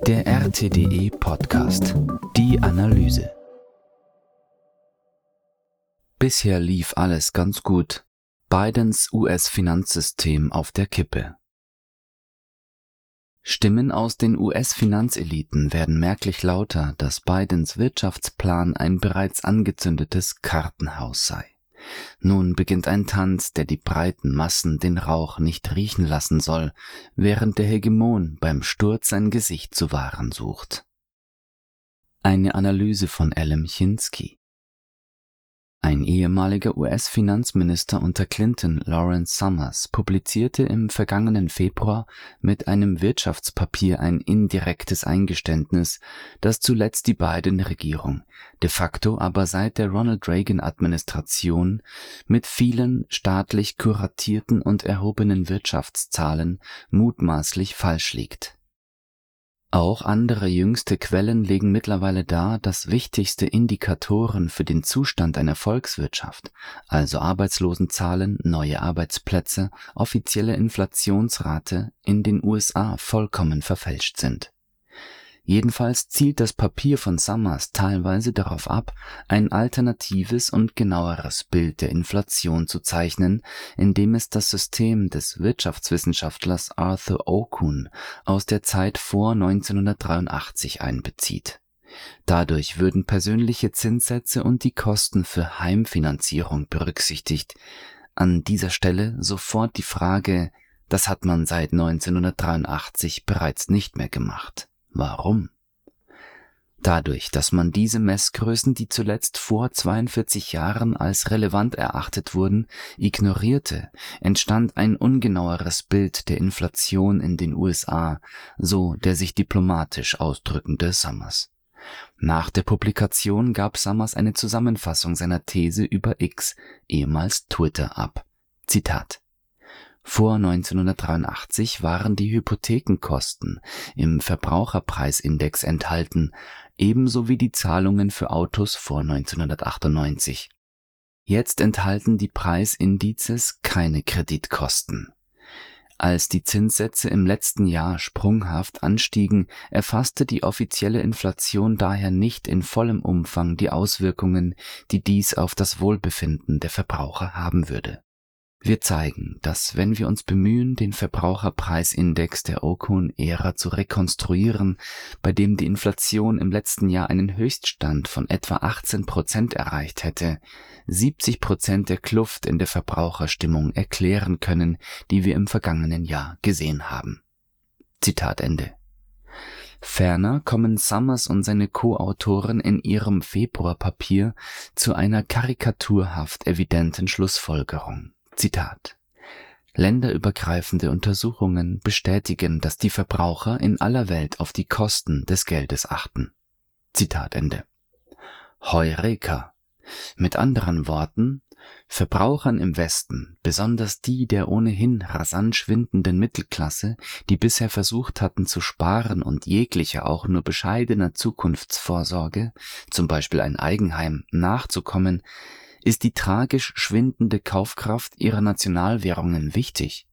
Der RTDE Podcast. Die Analyse. Bisher lief alles ganz gut. Bidens US-Finanzsystem auf der Kippe. Stimmen aus den US-Finanzeliten werden merklich lauter, dass Bidens Wirtschaftsplan ein bereits angezündetes Kartenhaus sei. Nun beginnt ein Tanz, der die breiten Massen den Rauch nicht riechen lassen soll, während der Hegemon beim Sturz sein Gesicht zu wahren sucht. Eine Analyse von Elem Chinsky. Ein ehemaliger US-Finanzminister unter Clinton, Lawrence Summers, publizierte im vergangenen Februar mit einem Wirtschaftspapier ein indirektes Eingeständnis, dass zuletzt die Biden-Regierung, de facto aber seit der Ronald Reagan-Administration, mit vielen staatlich kuratierten und erhobenen Wirtschaftszahlen mutmaßlich falsch liegt. Auch andere jüngste Quellen legen mittlerweile dar, dass wichtigste Indikatoren für den Zustand einer Volkswirtschaft, also Arbeitslosenzahlen, neue Arbeitsplätze, offizielle Inflationsrate, in den USA vollkommen verfälscht sind. Jedenfalls zielt das Papier von Summers teilweise darauf ab, ein alternatives und genaueres Bild der Inflation zu zeichnen, indem es das System des Wirtschaftswissenschaftlers Arthur Okun aus der Zeit vor 1983 einbezieht. Dadurch würden persönliche Zinssätze und die Kosten für Heimfinanzierung berücksichtigt. An dieser Stelle sofort die Frage, das hat man seit 1983 bereits nicht mehr gemacht. Warum? Dadurch, dass man diese Messgrößen, die zuletzt vor 42 Jahren als relevant erachtet wurden, ignorierte, entstand ein ungenaueres Bild der Inflation in den USA, so der sich diplomatisch ausdrückende Summers. Nach der Publikation gab Summers eine Zusammenfassung seiner These über X, ehemals Twitter, ab. Zitat: Vor 1983 waren die Hypothekenkosten im Verbraucherpreisindex enthalten, ebenso wie die Zahlungen für Autos vor 1998. Jetzt enthalten die Preisindizes keine Kreditkosten. Als die Zinssätze im letzten Jahr sprunghaft anstiegen, erfasste die offizielle Inflation daher nicht in vollem Umfang die Auswirkungen, die dies auf das Wohlbefinden der Verbraucher haben würde. Wir zeigen, dass wenn wir uns bemühen, den Verbraucherpreisindex der Okun-Ära zu rekonstruieren, bei dem die Inflation im letzten Jahr einen Höchststand von etwa 18% erreicht hätte, 70% der Kluft in der Verbraucherstimmung erklären können, die wir im vergangenen Jahr gesehen haben. Zitat Ende. Ferner kommen Summers und seine Co-Autoren in ihrem Februarpapier zu einer karikaturhaft evidenten Schlussfolgerung. Zitat: Länderübergreifende Untersuchungen bestätigen, dass die Verbraucher in aller Welt auf die Kosten des Geldes achten. Zitat Ende. Heureka! Mit anderen Worten, Verbrauchern im Westen, besonders die der ohnehin rasant schwindenden Mittelklasse, die bisher versucht hatten zu sparen und jeglicher auch nur bescheidener Zukunftsvorsorge, zum Beispiel ein Eigenheim, nachzukommen, ist die tragisch schwindende Kaufkraft ihrer Nationalwährungen wichtig.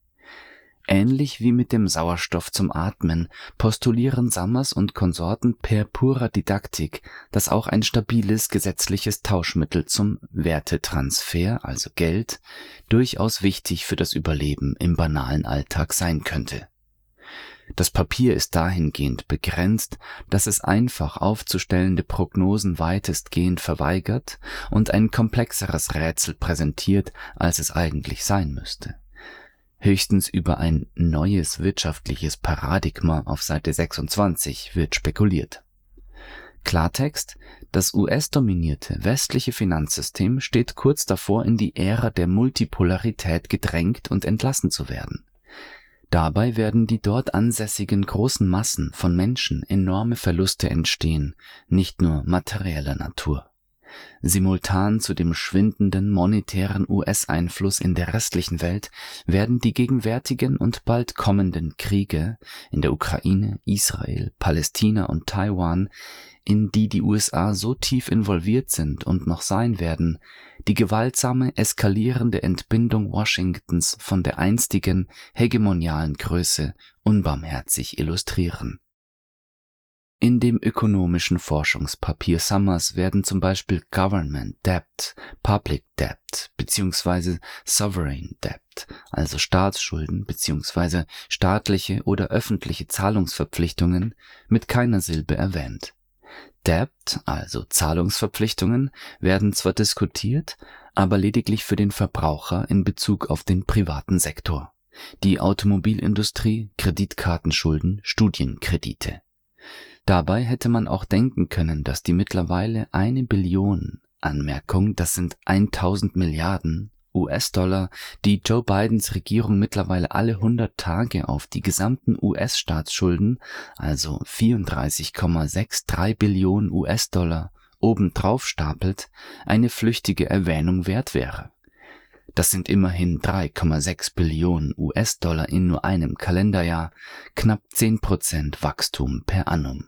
Ähnlich wie mit dem Sauerstoff zum Atmen postulieren Summers und Konsorten per purer Didaktik, dass auch ein stabiles gesetzliches Tauschmittel zum Wertetransfer, also Geld, durchaus wichtig für das Überleben im banalen Alltag sein könnte. Das Papier ist dahingehend begrenzt, dass es einfach aufzustellende Prognosen weitestgehend verweigert und ein komplexeres Rätsel präsentiert, als es eigentlich sein müsste. Höchstens über ein neues wirtschaftliches Paradigma auf Seite 26 wird spekuliert. Klartext: Das US-dominierte westliche Finanzsystem steht kurz davor, in die Ära der Multipolarität gedrängt und entlassen zu werden. Dabei werden die dort ansässigen großen Massen von Menschen enorme Verluste entstehen, nicht nur materieller Natur. Simultan zu dem schwindenden monetären US-Einfluss in der restlichen Welt werden die gegenwärtigen und bald kommenden Kriege in der Ukraine, Israel, Palästina und Taiwan, in die die USA so tief involviert sind und noch sein werden, die gewaltsame, eskalierende Entbindung Washingtons von der einstigen hegemonialen Größe unbarmherzig illustrieren. In dem ökonomischen Forschungspapier Summers werden zum Beispiel Government Debt, Public Debt bzw. Sovereign Debt, also Staatsschulden bzw. staatliche oder öffentliche Zahlungsverpflichtungen, mit keiner Silbe erwähnt. Debt, also Zahlungsverpflichtungen, werden zwar diskutiert, aber lediglich für den Verbraucher in Bezug auf den privaten Sektor. Die Automobilindustrie, Kreditkartenschulden, Studienkredite. Dabei hätte man auch denken können, dass die mittlerweile 1 Billion, Anmerkung, das sind 1000 Milliarden US-Dollar, die Joe Bidens Regierung mittlerweile alle 100 Tage auf die gesamten US-Staatsschulden, also 34,63 Billionen US-Dollar, obendrauf stapelt, eine flüchtige Erwähnung wert wäre. Das sind immerhin 3,6 Billionen US-Dollar in nur einem Kalenderjahr, knapp 10% Wachstum per annum.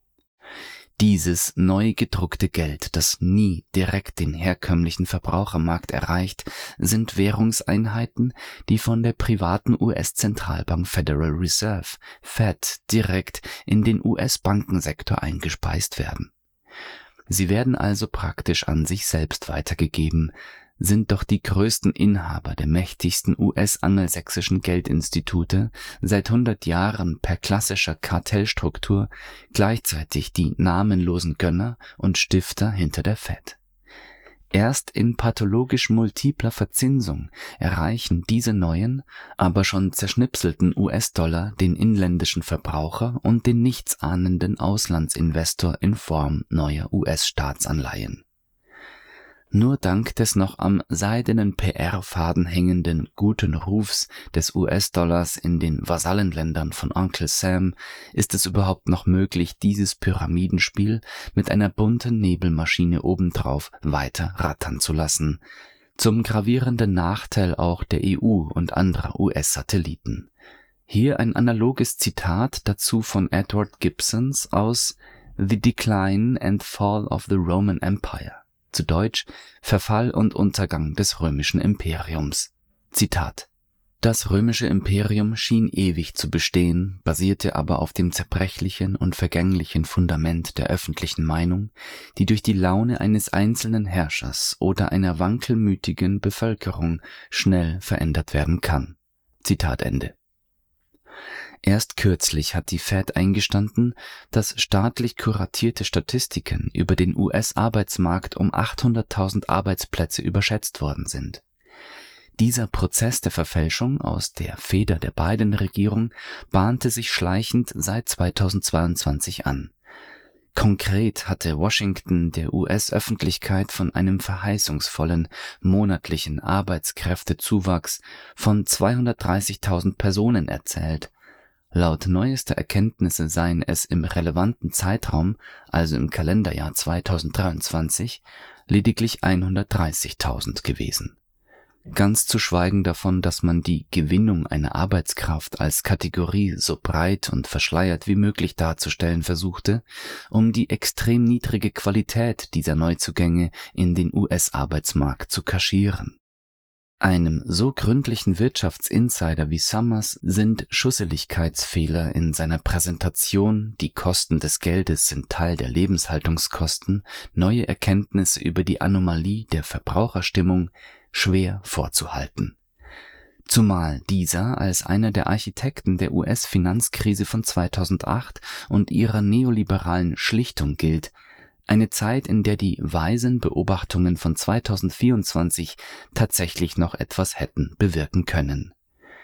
Dieses neu gedruckte Geld, das nie direkt den herkömmlichen Verbrauchermarkt erreicht, sind Währungseinheiten, die von der privaten US-Zentralbank Federal Reserve, Fed, direkt in den US-Bankensektor eingespeist werden. Sie werden also praktisch an sich selbst weitergegeben, sind doch die größten Inhaber der mächtigsten US-angelsächsischen Geldinstitute seit 100 Jahren per klassischer Kartellstruktur gleichzeitig die namenlosen Gönner und Stifter hinter der Fed. Erst in pathologisch multipler Verzinsung erreichen diese neuen, aber schon zerschnipselten US-Dollar den inländischen Verbraucher und den nichtsahnenden Auslandsinvestor in Form neuer US-Staatsanleihen. Nur dank des noch am seidenen PR-Faden hängenden guten Rufs des US-Dollars in den Vasallenländern von Uncle Sam ist es überhaupt noch möglich, dieses Pyramidenspiel mit einer bunten Nebelmaschine obendrauf weiter rattern zu lassen. Zum gravierenden Nachteil auch der EU und anderer US-Satelliten. Hier ein analoges Zitat dazu von Edward Gibson aus The Decline and Fall of the Roman Empire. Zu Deutsch Verfall und Untergang des römischen Imperiums. Zitat: Das römische Imperium schien ewig zu bestehen, basierte aber auf dem zerbrechlichen und vergänglichen Fundament der öffentlichen Meinung, die durch die Laune eines einzelnen Herrschers oder einer wankelmütigen Bevölkerung schnell verändert werden kann. Zitat Ende. Erst kürzlich hat die Fed eingestanden, dass staatlich kuratierte Statistiken über den US-Arbeitsmarkt um 800.000 Arbeitsplätze überschätzt worden sind. Dieser Prozess der Verfälschung aus der Feder der Biden-Regierung bahnte sich schleichend seit 2022 an. Konkret hatte Washington der US-Öffentlichkeit von einem verheißungsvollen monatlichen Arbeitskräftezuwachs von 230.000 Personen erzählt. Laut neuester Erkenntnisse seien es im relevanten Zeitraum, also im Kalenderjahr 2023, lediglich 130.000 gewesen. Ganz zu schweigen davon, dass man die Gewinnung einer Arbeitskraft als Kategorie so breit und verschleiert wie möglich darzustellen versuchte, um die extrem niedrige Qualität dieser Neuzugänge in den US-Arbeitsmarkt zu kaschieren. Einem so gründlichen Wirtschaftsinsider wie Summers sind Schusseligkeitsfehler in seiner Präsentation, die Kosten des Geldes sind Teil der Lebenshaltungskosten, neue Erkenntnisse über die Anomalie der Verbraucherstimmung schwer vorzuhalten. Zumal dieser als einer der Architekten der US-Finanzkrise von 2008 und ihrer neoliberalen Schlichtung gilt, eine Zeit, in der die weisen Beobachtungen von 2024 tatsächlich noch etwas hätten bewirken können.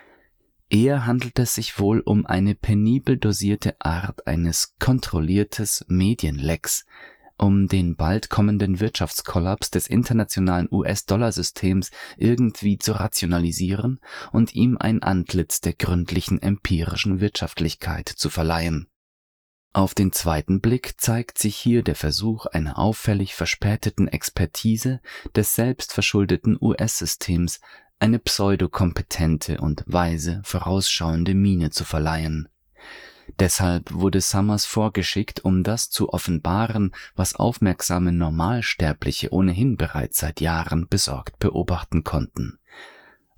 Eher handelt es sich wohl um eine penibel dosierte Art eines kontrolliertes Medienlecks, um den bald kommenden Wirtschaftskollaps des internationalen US-Dollar-Systems irgendwie zu rationalisieren und ihm ein Antlitz der gründlichen empirischen Wirtschaftlichkeit zu verleihen. Auf den zweiten Blick zeigt sich hier der Versuch einer auffällig verspäteten Expertise des selbstverschuldeten US-Systems, eine pseudokompetente und weise vorausschauende Miene zu verleihen. Deshalb wurde Summers vorgeschickt, um das zu offenbaren, was aufmerksame Normalsterbliche ohnehin bereits seit Jahren besorgt beobachten konnten.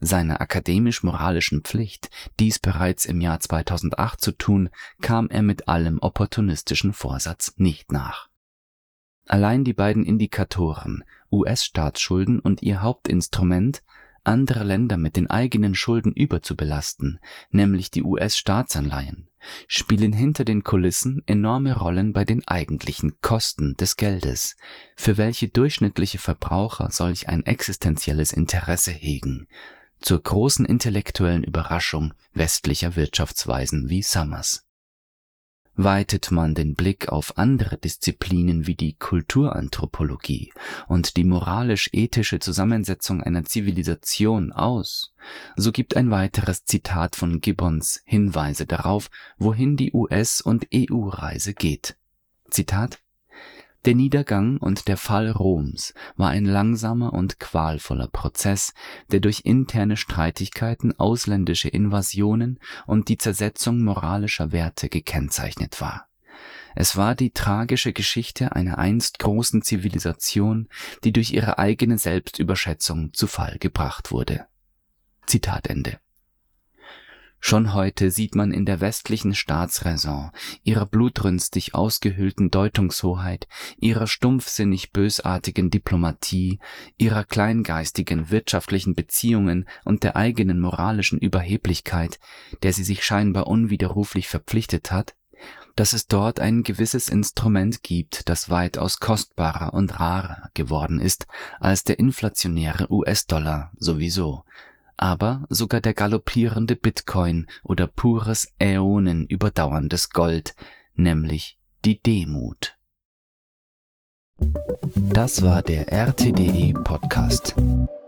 Seiner akademisch-moralischen Pflicht, dies bereits im Jahr 2008 zu tun, kam er mit allem opportunistischen Vorsatz nicht nach. Allein die beiden Indikatoren, US-Staatsschulden und ihr Hauptinstrument, andere Länder mit den eigenen Schulden überzubelasten, nämlich die US-Staatsanleihen, spielen hinter den Kulissen enorme Rollen bei den eigentlichen Kosten des Geldes, für welche durchschnittliche Verbraucher solch ein existenzielles Interesse hegen, zur großen intellektuellen Überraschung westlicher Wirtschaftsweisen wie Summers. Weitet man den Blick auf andere Disziplinen wie die Kulturanthropologie und die moralisch-ethische Zusammensetzung einer Zivilisation aus, so gibt ein weiteres Zitat von Gibbons Hinweise darauf, wohin die US- und EU-Reise geht. Zitat: Der Niedergang und der Fall Roms war ein langsamer und qualvoller Prozess, der durch interne Streitigkeiten, ausländische Invasionen und die Zersetzung moralischer Werte gekennzeichnet war. Es war die tragische Geschichte einer einst großen Zivilisation, die durch ihre eigene Selbstüberschätzung zu Fall gebracht wurde. Zitat Ende. Schon heute sieht man in der westlichen Staatsräson, ihrer blutrünstig ausgehöhlten Deutungshoheit, ihrer stumpfsinnig bösartigen Diplomatie, ihrer kleingeistigen wirtschaftlichen Beziehungen und der eigenen moralischen Überheblichkeit, der sie sich scheinbar unwiderruflich verpflichtet hat, dass es dort ein gewisses Instrument gibt, das weitaus kostbarer und rarer geworden ist als der inflationäre US-Dollar sowieso, aber sogar der galoppierende Bitcoin oder pures Äonen überdauerndes Gold, nämlich die Demut. Das war der RTDE Podcast.